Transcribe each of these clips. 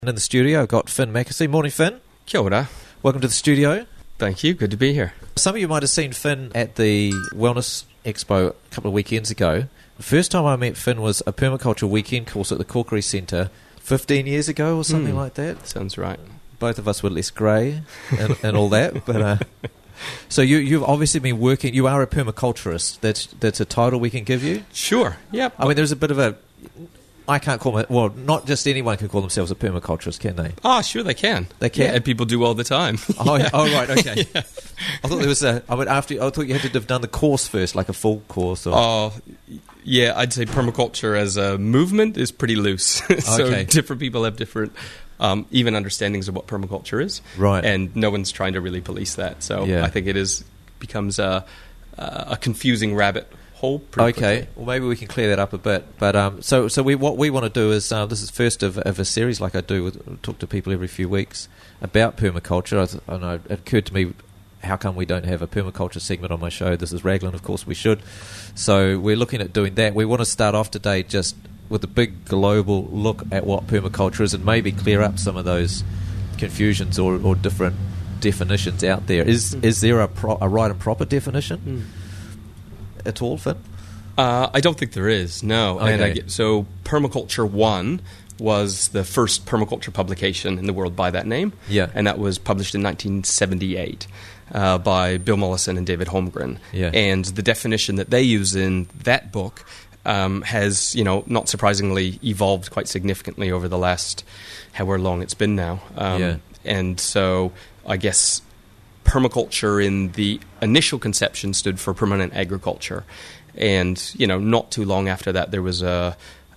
In the studio, I've got Finn Mackesy. Morning, Finn. Kia ora. Welcome to the studio. Thank you. Good to be here. Some of you might have seen Finn at the Wellness Expo a couple of weekends ago. The first time I met Finn was a permaculture weekend course at the Corkery Centre 15 years ago or something like that. Sounds right. Both of us were less grey and all that. But so you've obviously been working. You are a permaculturist. That's a title we can give you. Sure. Yep. I mean, there's a bit of a. I can't call it. Well, not just anyone can call themselves a permaculturist, can they? Oh, sure they can. They can, yeah, and people do all the time. Oh, yeah. Oh, right, okay. Yeah. I thought there was a. I thought you had to have done the course first, like a full course. Or... Oh, yeah. I'd say permaculture as a movement is pretty loose. So Okay. different people have different, even understandings of what permaculture is. Right. And no one's trying to really police that. So Yeah. I think becomes a confusing rabbit hole. Okay, quickly. well maybe we can clear that up a bit. But what we want to do is this is first of a series like I do. Talk to people every few weeks about permaculture. I know it occurred to me, how come we don't have a permaculture segment on my show? This is Raglan, of course we should. So we're looking at doing that. We want to start off today just with a big global look at what permaculture is and maybe clear up some of those confusions or different definitions out there. Is there a right and proper definition at all, Finn? I don't think there is, no. Okay. And so Permaculture 1 was the first permaculture publication in the world by that name. Yeah. And that was published in 1978 by Bill Mollison and David Holmgren. Yeah. And the definition that they use in that book has, not surprisingly, evolved quite significantly over the last however long it's been now. Yeah. And so I guess permaculture in the initial conception stood for permanent agriculture. And, not too long after that, there was an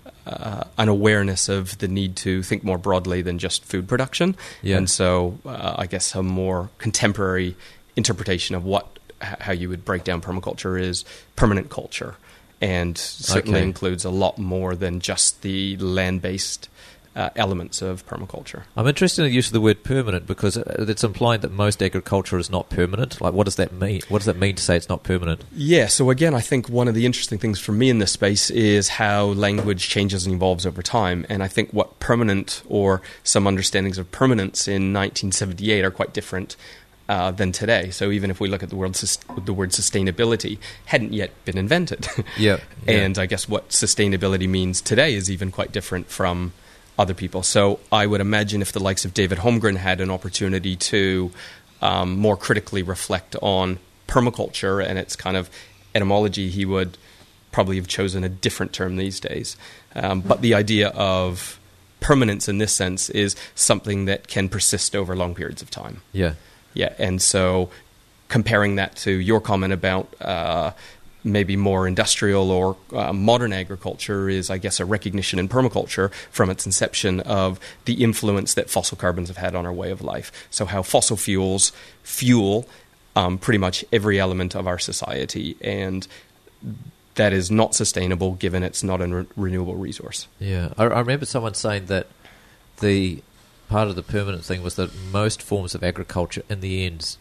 awareness of the need to think more broadly than just food production. Yeah. And so I guess a more contemporary interpretation of how you would break down permaculture is permanent culture. And certainly includes a lot more than just the land-based elements of permaculture. I'm interested in the use of the word permanent because it's implying that most agriculture is not permanent. Like, what does that mean? What does that mean to say it's not permanent? Yeah, so again, I think one of the interesting things for me in this space is how language changes and evolves over time. And I think what permanent, or some understandings of permanence in 1978 are quite different than today. So even if we look at the word sustainability, hadn't yet been invented. Yeah. And I guess what sustainability means today is even quite different from other people. So I would imagine if the likes of David Holmgren had an opportunity to more critically reflect on permaculture and its kind of etymology, he would probably have chosen a different term these days. But the idea of permanence in this sense is something that can persist over long periods of time. Yeah. Yeah, and so comparing that to your comment about maybe more industrial or modern agriculture is, I guess, a recognition in permaculture from its inception of the influence that fossil carbons have had on our way of life. So how fossil fuels fuel pretty much every element of our society, and that is not sustainable given it's not a renewable resource. Yeah. I remember someone saying that the part of the permanent thing was that most forms of agriculture in the end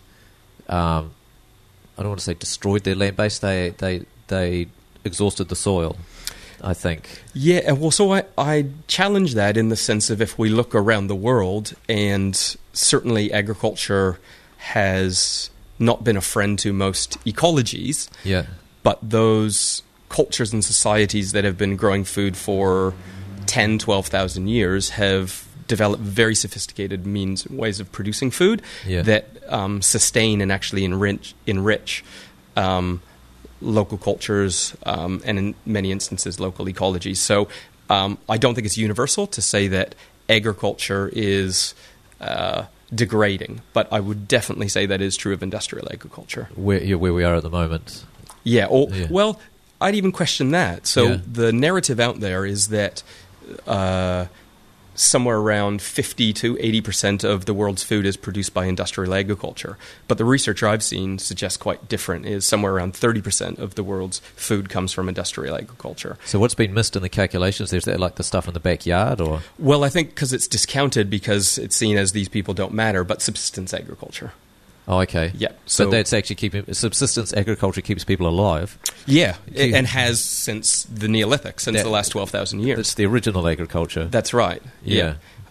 I don't want to say destroyed their land base. They exhausted the soil, I think. Yeah, well, so I challenge that in the sense of if we look around the world, and certainly agriculture has not been a friend to most ecologies. Yeah. But those cultures and societies that have been growing food for 10, 12,000 years have develop very sophisticated means and ways of producing food that sustain and actually enrich local cultures and in many instances local ecologies. So I don't think it's universal to say that agriculture is degrading, but I would definitely say that is true of industrial agriculture. Where we are at the moment. Yeah, well, I'd even question that. So the narrative out there is that somewhere around 50 to 80% of the world's food is produced by industrial agriculture. But the research I've seen suggests quite different, is somewhere around 30% of the world's food comes from industrial agriculture. So what's been missed in the calculations? Is that like the stuff in the backyard? Or? Well, I think because it's discounted because it's seen as these people don't matter, but subsistence agriculture. Oh, okay. Yeah. So that's actually subsistence agriculture keeps people alive. Yeah, and has since the Neolithic, since the last 12,000 years. It's the original agriculture. That's right. Yeah.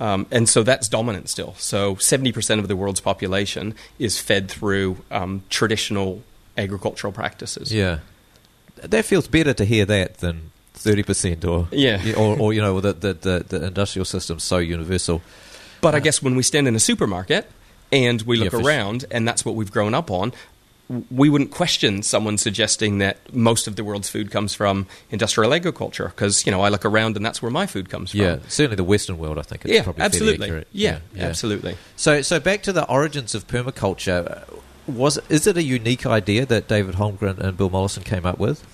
And so that's dominant still. So 70% of the world's population is fed through traditional agricultural practices. Yeah. That feels better to hear that than 30% or the industrial system's so universal. But I guess when we stand in a supermarket and we look around and that's what we've grown up on, we wouldn't question someone suggesting that most of the world's food comes from industrial agriculture because, I look around and that's where my food comes from. Yeah, certainly the Western world, I think, it's probably absolutely. fairly accurate. Yeah, absolutely. So back to the origins of permaculture. Is it a unique idea that David Holmgren and Bill Mollison came up with?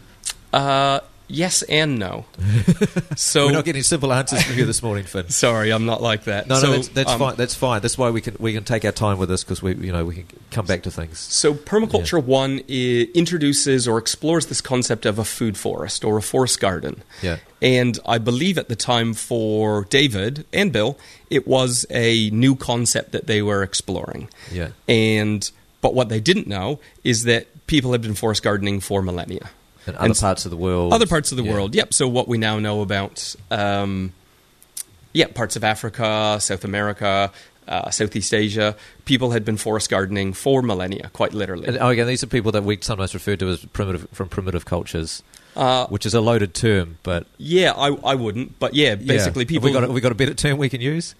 Yes and no. So we're not getting simple answers from you this morning, Finn. Sorry, I'm not like that. No, that's fine. That's fine. That's why we can take our time with this because we can come back to things. So Permaculture 1 introduces or explores this concept of a food forest or a forest garden. Yeah. And I believe at the time for David and Bill, it was a new concept that they were exploring. Yeah. But what they didn't know is that people had been forest gardening for millennia. In other parts of the world. Other parts of the world, yep. So what we now know about, parts of Africa, South America, Southeast Asia, people had been forest gardening for millennia, quite literally. And, again, these are people that we sometimes refer to as primitive cultures, which is a loaded term, but... Yeah, I wouldn't, but basically people... Have we got a better term we can use?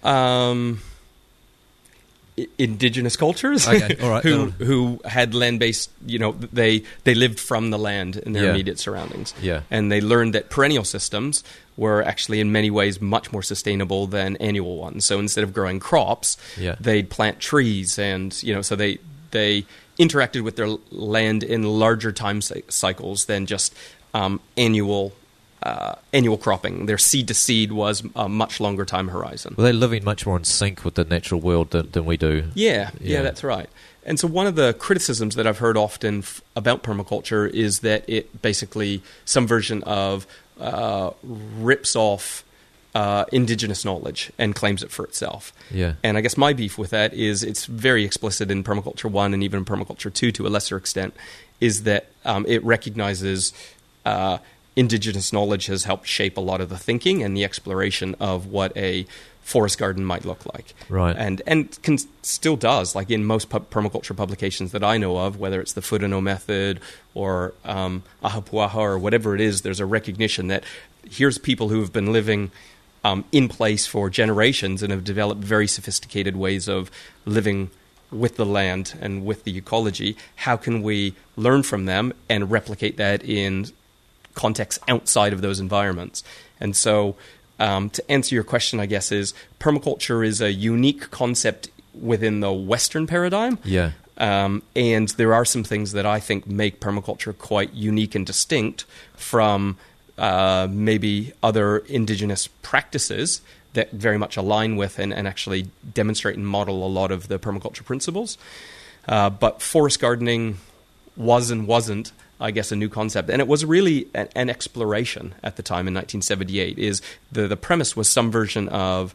Indigenous cultures, okay, all right. who had land-based, they lived from the land in their immediate surroundings. Yeah. And they learned that perennial systems were actually in many ways much more sustainable than annual ones. So instead of growing crops, they'd plant trees and, so they interacted with their land in larger time cycles than just annual cropping. Their seed to seed was a much longer time horizon. Well, they're living much more in sync with the natural world than we do. Yeah, that's right. And so one of the criticisms that I've heard often about permaculture is that it basically, some version of, rips off indigenous knowledge and claims it for itself. Yeah. And I guess my beef with that is it's very explicit in Permaculture 1 and even in Permaculture 2 to a lesser extent, is that it recognizes... indigenous knowledge has helped shape a lot of the thinking and the exploration of what a forest garden might look like. Right. And still does, like in most permaculture publications that I know of, whether it's the Furano method or Ahapuaha or whatever it is, there's a recognition that here's people who have been living in place for generations and have developed very sophisticated ways of living with the land and with the ecology. How can we learn from them and replicate that in contexts outside of those environments? And so to answer your question, I guess, is permaculture is a unique concept within the Western paradigm. Yeah. And there are some things that I think make permaculture quite unique and distinct from maybe other indigenous practices that very much align with and actually demonstrate and model a lot of the permaculture principles. But forest gardening was and wasn't, I guess, a new concept. And it was really an exploration at the time in 1978. Is the premise was some version of,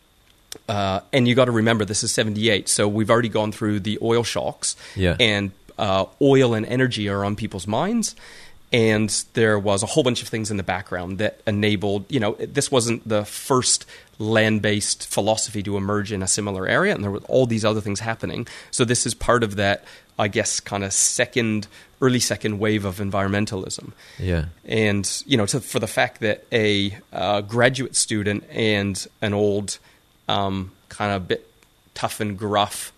and you got to remember, this is 78, so we've already gone through the oil shocks. Yeah. And oil and energy are on people's minds. And there was a whole bunch of things in the background that enabled, this wasn't the first land-based philosophy to emerge in a similar area, and there were all these other things happening. So this is part of that, I guess, kind of early second wave of environmentalism. Yeah. And, for the fact that a graduate student and an old, kind of bit tough and gruff,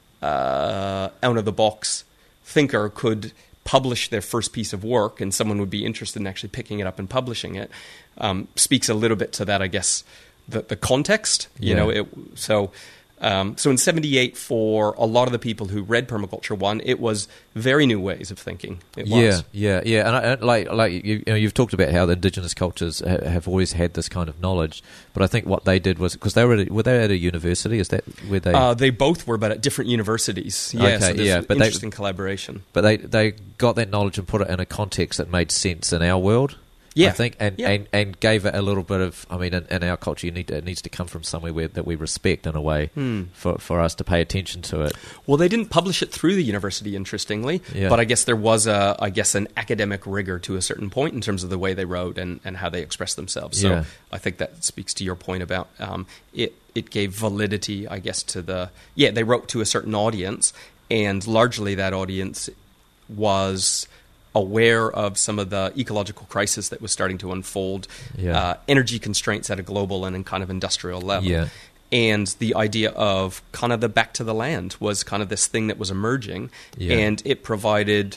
out-of-the-box thinker could publish their first piece of work and someone would be interested in actually picking it up and publishing it, speaks a little bit to that, I guess, the context. So in 78, for a lot of the people who read Permaculture 1, it was very new ways of thinking. It was. Yeah. And you've talked about how the indigenous cultures have always had this kind of knowledge, but I think what they did was, because were they at a university? Is that where they? They both were, but at different universities. Yeah, okay, so but interesting collaboration. But they got that knowledge and put it in a context that made sense in our world. Yeah. I think, and gave it a little bit of, I mean, in our culture, it needs to come from somewhere that we respect in a way for us to pay attention to it. Well, they didn't publish it through the university, interestingly, but I guess there was an academic rigor to a certain point in terms of the way they wrote and how they expressed themselves. So I think that speaks to your point about it gave validity, I guess, to they wrote to a certain audience, and largely that audience was aware of some of the ecological crisis that was starting to unfold, energy constraints at a global and kind of industrial level. Yeah. And the idea of kind of the back to the land was kind of this thing that was emerging, and it provided,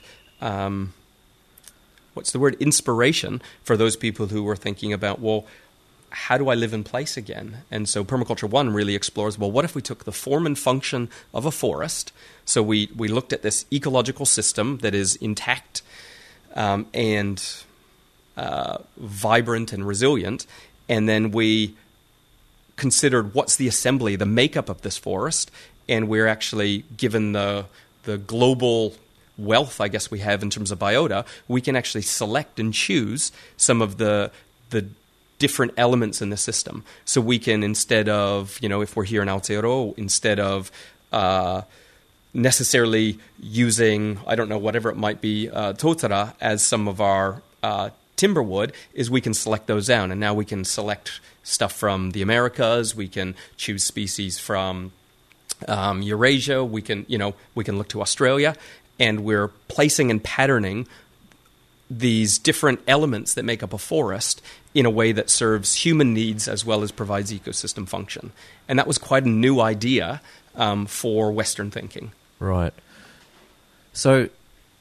inspiration for those people who were thinking about, well, how do I live in place again? And so Permaculture One really explores, well, what if we took the form and function of a forest? So we looked at this ecological system that is intact and vibrant and resilient, and then we considered what's the assembly, the makeup of this forest, and we're actually given the global wealth, I guess, we have in terms of biota, we can actually select and choose some of the different elements in the system. So we can, instead of, if we're here in Aotearoa, instead of necessarily using, I don't know, whatever it might be, totara as some of our timber wood, is we can select those down. And now we can select stuff from the Americas, we can choose species from Eurasia, we can look to Australia, and we're placing and patterning these different elements that make up a forest in a way that serves human needs as well as provides ecosystem function. And that was quite a new idea for Western thinking. Right. So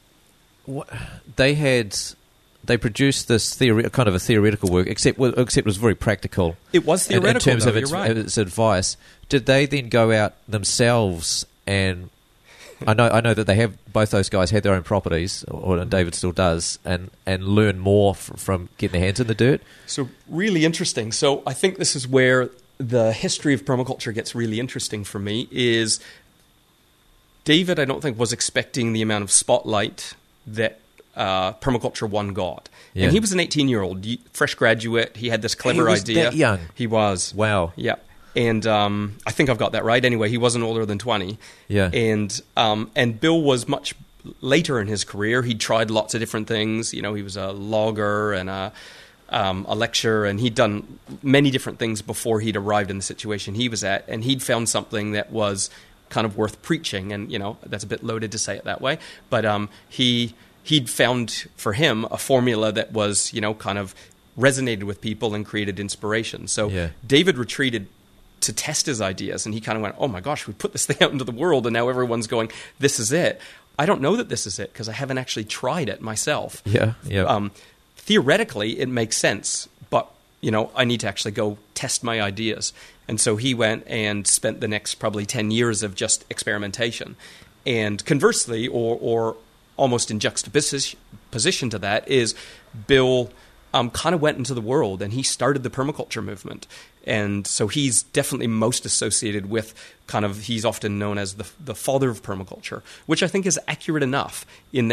they produced this kind of a theoretical work, except it was very practical. It was theoretical, in terms of its advice. Did they then go out themselves and... I know that they have, both those guys had their own properties, or David still does, and learn more from getting their hands in the dirt. So really interesting. So I think this is where the history of permaculture gets really interesting for me, is David, I don't think, was expecting the amount of spotlight that Permaculture One got. Yeah. And he was an 18-year-old, fresh graduate. He had this clever idea. He was that young? He was. Wow. Yeah. And I think I've got that right. Anyway, he wasn't older than 20. Yeah. And Bill was much later in his career. He'd tried lots of different things. He was a logger and a lecturer, and he'd done many different things before he'd arrived in the situation he was at. And he'd found something that was kind of worth preaching. And, that's a bit loaded to say it that way. But he'd found for him a formula that was, kind of resonated with people and created inspiration. So David retreated to test his ideas, and he kind of went, oh my gosh, we put this thing out into the world, and now everyone's going, this is it. I don't know that this is it, because I haven't actually tried it myself. Yeah. Theoretically, it makes sense, but, I need to actually go test my ideas. And so he went and spent the next probably 10 years of just experimentation. And conversely, or almost in juxtaposition to that, is Bill kind of went into the world, and he started the permaculture movement. And so he's definitely most associated with he's often known as the father of permaculture, which I think is accurate enough in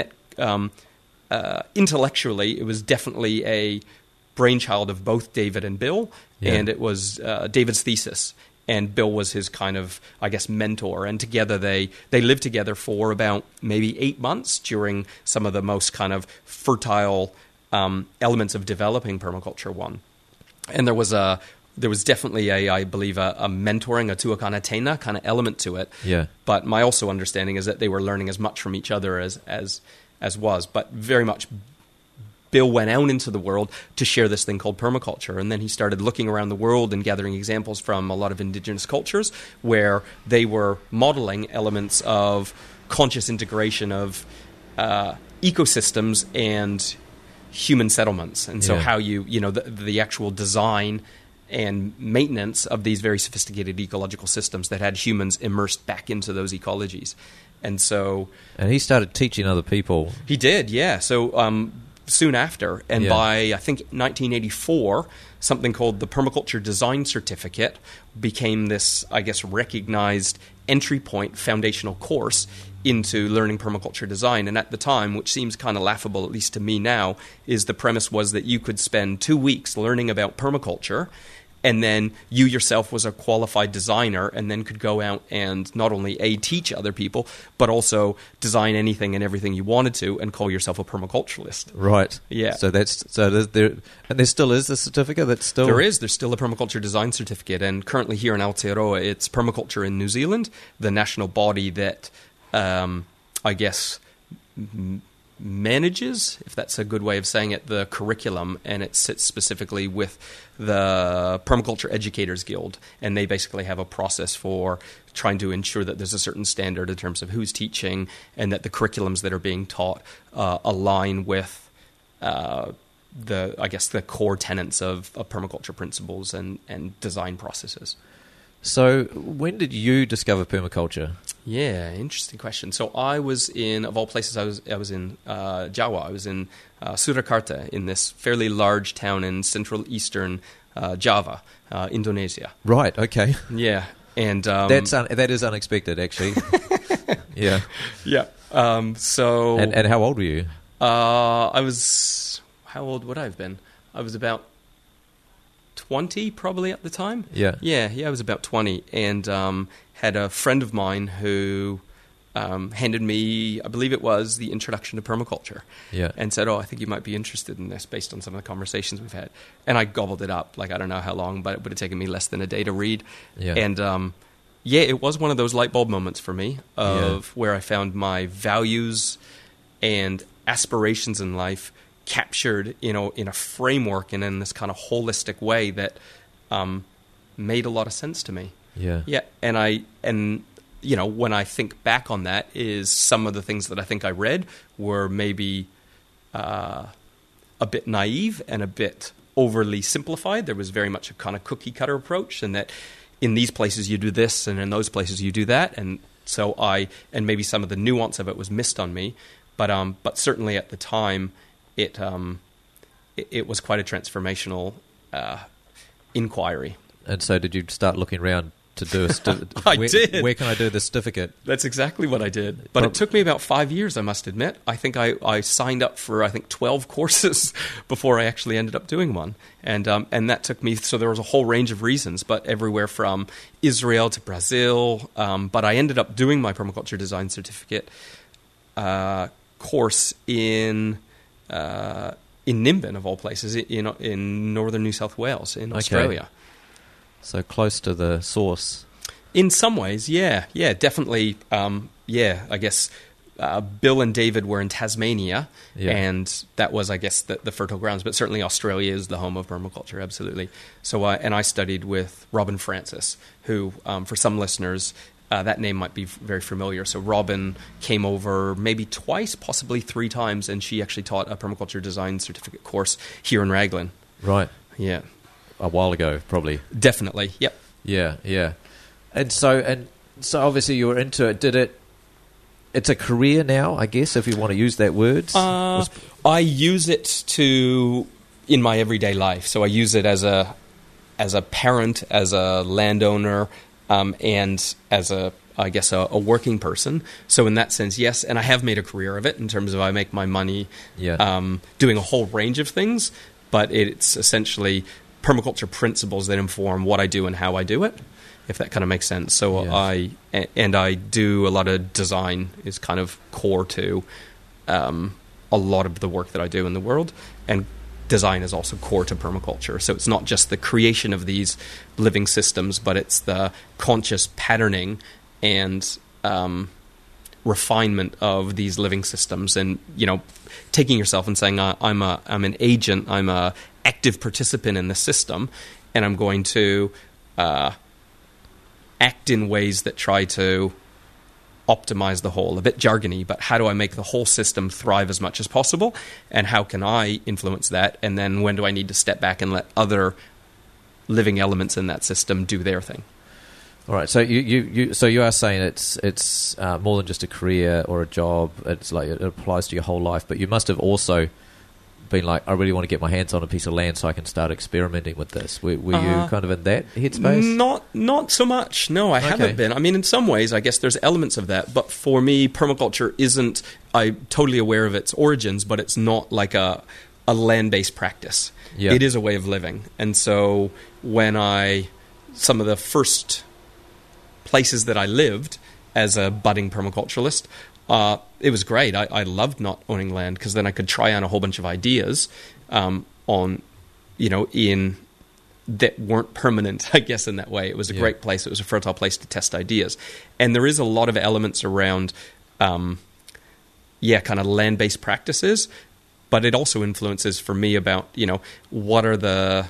that intellectually it was definitely a brainchild of both David and Bill, and it was David's thesis. And Bill was his kind of, I guess, mentor. And together they lived together for about maybe 8 months during some of the most kind of fertile elements of developing Permaculture One. And there was definitely I believe, a mentoring, a tuakana tena kind of element to it. Yeah. But my also understanding is that they were learning as much from each other as was. But very much Bill went out into the world to share this thing called permaculture. And then he started looking around the world and gathering examples from a lot of indigenous cultures where they were modeling elements of conscious integration of ecosystems and human settlements. And so how the actual design and maintenance of these very sophisticated ecological systems that had humans immersed back into those ecologies. And he started teaching other people. He did, yeah. So soon after. And by, I think, 1984, something called the Permaculture Design Certificate became this, I guess, recognized entry point foundational course into learning permaculture design. And at the time, which seems kind of laughable, at least to me now, is the premise was that you could spend 2 weeks learning about permaculture, and then you yourself was a qualified designer and then could go out and not only teach other people, but also design anything and everything you wanted to and call yourself a permaculturalist. Right. Yeah. So there still is the certificate that's still... There's still a permaculture design certificate, and currently here in Aotearoa, it's Permaculture in New Zealand, the national body that, I guess... manages, if that's a good way of saying it, the curriculum, and it sits specifically with the Permaculture Educators Guild, and they basically have a process for trying to ensure that there's a certain standard in terms of who's teaching and that the curriculums that are being taught align with the core tenets of permaculture principles and design processes. So when did you discover permaculture? Yeah, interesting question. So I was in, of all places, I was in Jawa. I was in Surakarta, in this fairly large town in central eastern Java, Indonesia. Right. Okay. Yeah, and that is unexpected, actually. Yeah. Yeah. So and how old were you? I was. How old would I have been? I was about 20 probably at the time. Yeah. I was about 20, and had a friend of mine who handed me, I believe it was, the Introduction to Permaculture. Yeah. And said, I think you might be interested in this based on some of the conversations we've had. And I gobbled it up, I don't know how long, but it would have taken me less than a day to read. Yeah. And it was one of those light bulb moments for me of where I found my values and aspirations in life captured, in a framework and in this kind of holistic way that made a lot of sense to me. Yeah. Yeah. And when I think back on that, is some of the things that I think I read were maybe a bit naive and a bit overly simplified. There was very much a kind of cookie cutter approach, and that in these places you do this and in those places you do that. And so and maybe some of the nuance of it was missed on me, but certainly at the time, it was quite a transformational inquiry. And so did you start looking around to do I did. Where can I do this certificate? That's exactly what I did. But it took me about 5 years, I must admit. I think I signed up for, 12 courses before I actually ended up doing one. And that took me, so there was a whole range of reasons, but everywhere from Israel to Brazil. But I ended up doing my permaculture design certificate course in Nimbin, of all places, in northern New South Wales, in Australia. So close to the source. In some ways, yeah, definitely. I guess Bill and David were in Tasmania, and that was, I guess, the fertile grounds. But certainly Australia is the home of permaculture, absolutely. So, and I studied with Robin Francis, who, for some listeners, that name might be very familiar. So Robin came over maybe twice, possibly 3 times, and she actually taught a permaculture design certificate course here in Raglan. Right. Yeah. A while ago, probably. Definitely. Yep. Yeah. And so obviously you were into it. It's a career now, I guess, if you want to use that word. I use it in my everyday life. So I use it as a parent, as a landowner, and as a working person. So in that sense, yes, and I have made a career of it in terms of I make my money doing a whole range of things, but it's essentially permaculture principles that inform what I do and how I do it, if that kind of makes sense. So yes. I do a lot of design is kind of core to a lot of the work that I do in the world, and design is also core to permaculture. So it's not just the creation of these living systems, but it's the conscious patterning and refinement of these living systems, and taking yourself and saying I'm an agent, I'm a active participant in the system, and I'm going to act in ways that try to optimize the whole. A bit jargony, but how do I make the whole system thrive as much as possible, and how can I influence that, and then when do I need to step back and let other living elements in that system do their thing? All right, so you are saying it's more than just a career or a job. It's like it applies to your whole life, but you must have also been like, I really want to get my hands on a piece of land so I can start experimenting with this. Were you kind of in that headspace? Not so much. No, I haven't been. I mean, in some ways, I guess there's elements of that. But for me, permaculture isn't. I'm totally aware of its origins, but it's not like a land-based practice. Yeah. It is a way of living. And so some of the first places that I lived as a budding permaculturalist, it was great. I loved not owning land because then I could try on a whole bunch of ideas that weren't permanent, I guess, in that way. It was a great place. It was a fertile place to test ideas. And there is a lot of elements around, kind of land-based practices, but it also influences for me about, what are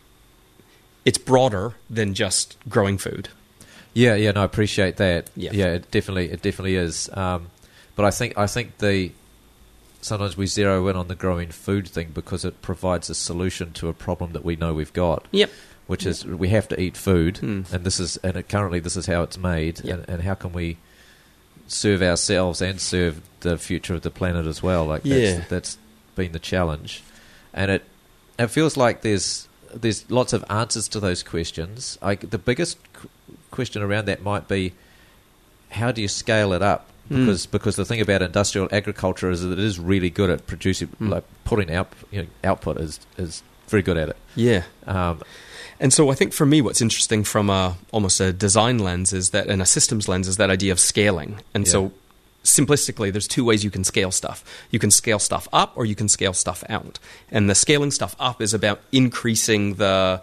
it's broader than just growing food. Yeah, no, I appreciate that. Yeah, it definitely is. But I think sometimes we zero in on the growing food thing because it provides a solution to a problem that we know we've got. Yep. Which is we have to eat food, and currently this is how it's made, and how can we serve ourselves and serve the future of the planet as well? Like that's been the challenge, and it feels like there's lots of answers to those questions. The biggest question around that might be, how do you scale it up? Because the thing about industrial agriculture is that it is really good at producing, like putting out output is very good at it. Yeah. And so I think for me, what's interesting from almost a design lens and a systems lens is that idea of scaling. And so simplistically, there's two ways you can scale stuff. You can scale stuff up or you can scale stuff out. And the scaling stuff up is about increasing the,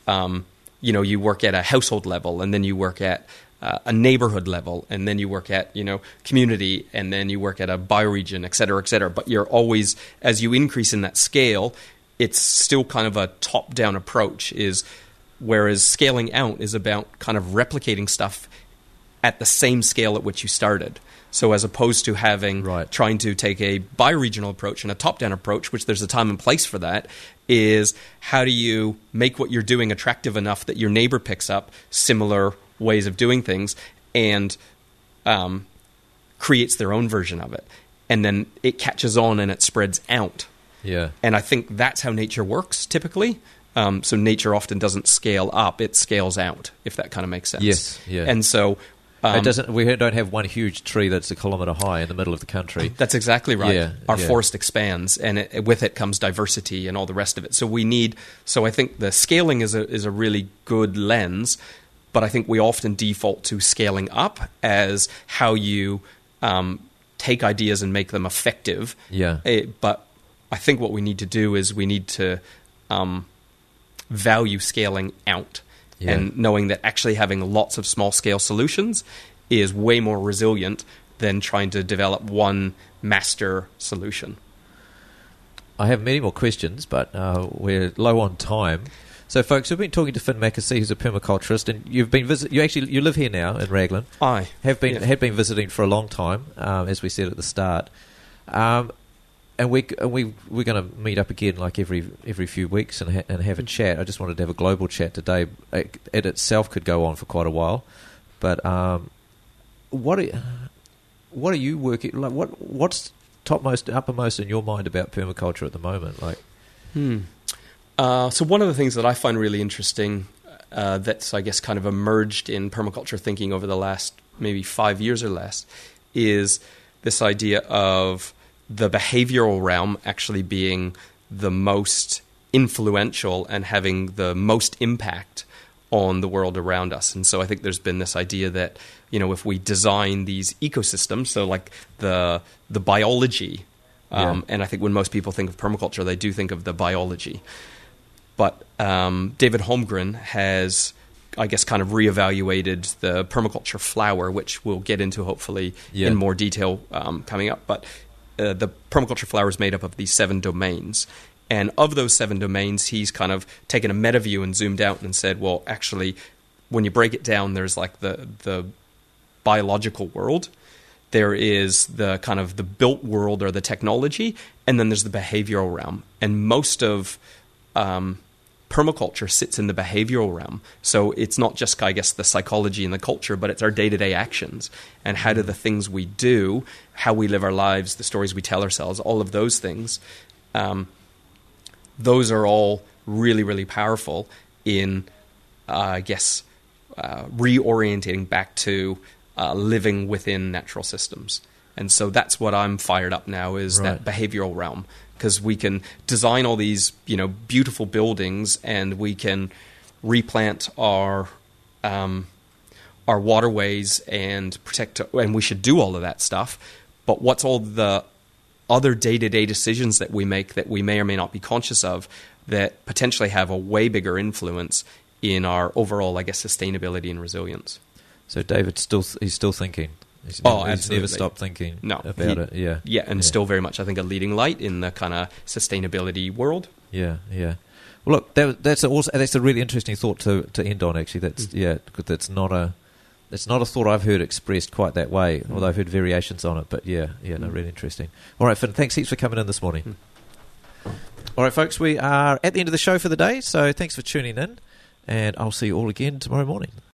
you work at a household level and then you work at a neighborhood level, and then you work at, community, and then you work at a bioregion, et cetera, et cetera. But you're always, as you increase in that scale, it's still kind of a top-down approach, whereas scaling out is about kind of replicating stuff at the same scale at which you started. So as opposed to trying to take a bioregional approach and a top-down approach, which there's a time and place for that, is how do you make what you're doing attractive enough that your neighbor picks up similar ways of doing things and creates their own version of it. And then it catches on and it spreads out. Yeah. And I think that's how nature works typically. So nature often doesn't scale up, it scales out, if that kind of makes sense. Yes, yeah. And so we don't have one huge tree that's a kilometre high in the middle of the country. That's exactly right. Yeah, Our forest expands, and with it comes diversity and all the rest of it. So I think the scaling is a really good lens, but I think we often default to scaling up as how you take ideas and make them effective. Yeah. But I think what we need to do is we need to value scaling out. Yeah. And knowing that actually having lots of small-scale solutions is way more resilient than trying to develop one master solution. I have many more questions, but we're low on time. So, folks, we've been talking to Finn Makasey, who's a permaculturist, and you've been you live here now in Raglan. I have been visiting for a long time, as we said at the start. And we're going to meet up again like every few weeks and have a chat. I just wanted to have a global chat today. It itself could go on for quite a while, but what are you working like? What's uppermost in your mind about permaculture at the moment? Like, so one of the things that I find really interesting that's I guess kind of emerged in permaculture thinking over the last maybe 5 years or less is this idea of the behavioral realm actually being the most influential and having the most impact on the world around us. And so I think there's been this idea that, if we design these ecosystems, so like the biology, and I think when most people think of permaculture, they do think of the biology. But David Holmgren has, I guess, kind of reevaluated the permaculture flower, which we'll get into hopefully in more detail coming up. But the permaculture flower is made up of these 7 domains. And of those 7 domains, he's kind of taken a meta view and zoomed out and said, well, actually, when you break it down, there's like the biological world. There is the kind of the built world or the technology, and then there's the behavioral realm. And most of permaculture sits in the behavioral realm. So it's not just, I guess, the psychology and the culture, but it's our day-to-day actions. And how do the things we do, how we live our lives, the stories we tell ourselves, all of those things those are all really, really powerful in, reorientating back to living within natural systems. And so that's what I'm fired up now, is that behavioral realm, because we can design all these, beautiful buildings, and we can replant our waterways and protect, and we should do all of that stuff. But what's all the other day-to-day decisions that we make that we may or may not be conscious of that potentially have a way bigger influence in our overall, sustainability and resilience? So David's still thinking. He's never stopped thinking about it. Yeah. Yeah, and still very much, I think, a leading light in the kind of sustainability world. Yeah, yeah. Well, look, that's a really interesting thought to end on. Actually, that's not a thought I've heard expressed quite that way. Although I've heard variations on it, but really interesting. All right, Finn, thanks heaps for coming in this morning. All right, folks, we are at the end of the show for the day. So thanks for tuning in, and I'll see you all again tomorrow morning.